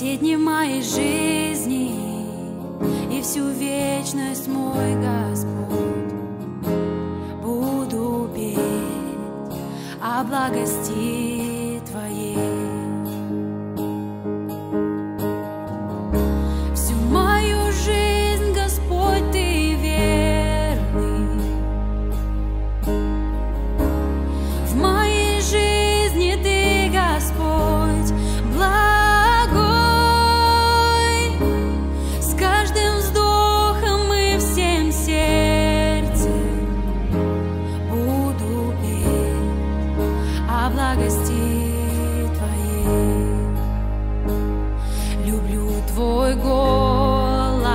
все дни моей жизни и всю вечность, мой Господь, буду петь о благости Твоей. Всю мою жизнь, Господь, Ты верный. В моей жизни Ты, Господь, благой. С каждым вздохом и всем сердцем буду петь о благости Твоей. Люблю Твой голос,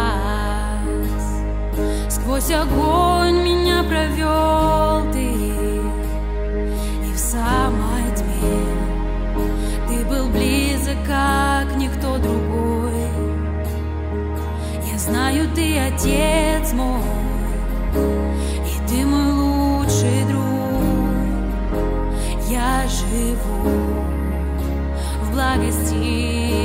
сквозь огонь меня провел Ты, и в самой тьме Ты был близок, как никто другой. Я знаю, Ты Отец мой, и Ты мой лучший друг. Я живу в благости